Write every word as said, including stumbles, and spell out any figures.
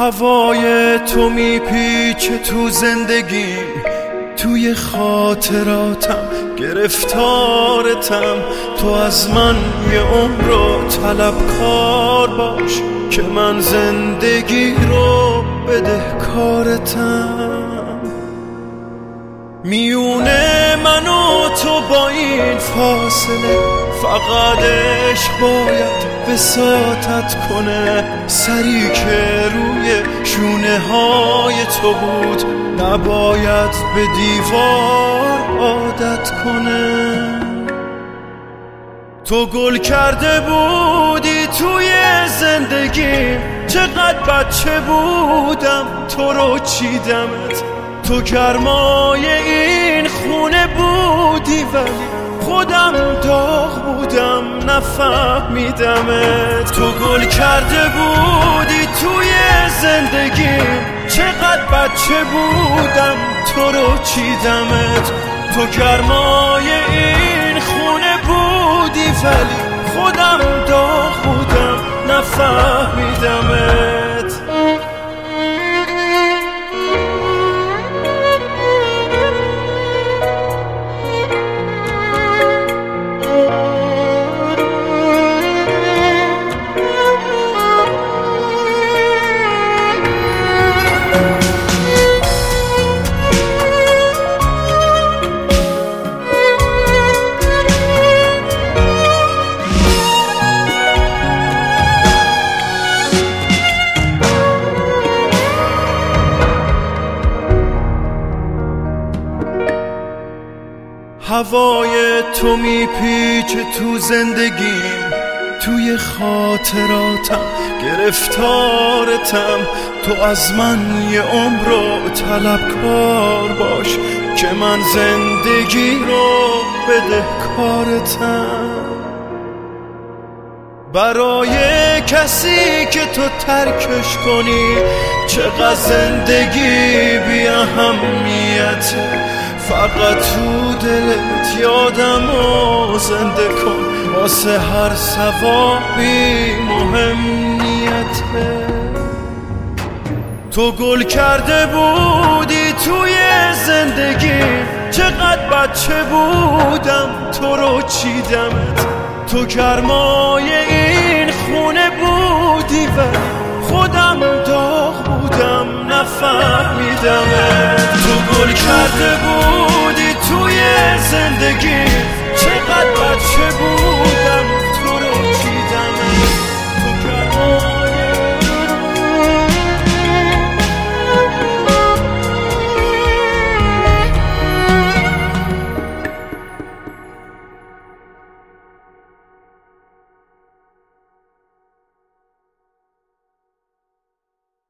هوای تو میپیچه تو زندگیم، توی خاطراتم گرفتارتم. تو از من یه عمر رو طلبکار باش که من زندگی رو بدهکارتم. میونه من و تو با این فاصله، فقط عشق باید وساطت کنه. سری که روی شونه های تو بود نباید به دیوار عادت کنه. تو گل کرده بودی توی زندگی، چقدر بچه بودم تو رو چیدمت. تو گرمای این خونه بودی ولی خودم داغ بودم نفهمیدمت. تو گل کرده بودی توی زندگی، چقدر بچه بودم تو رو چیدمت. تو گرمای این خونه بودی ولی خودم داغ بودم نفهمیدمت. هوای تو میپیچه تو زندگیم، توی خاطراتم گرفتارتم. تو از من یه عمر رو طلبکار باش که من زندگی رو بدهکارتم. برای کسی که تو ترکش کنی چقدر زندگی بی اهمیته. فقط تو دلت یادمو زنده کن، واسه هر ثوابی مهمیته. تو گل کرده بودی توی زندگی، چقدر بچه بودم تو رو چیدمت. تو گرمای این خونه بودی ولی خودم داغ بودم نفهمیدمت. تو گل کرده بودی توی زندگی،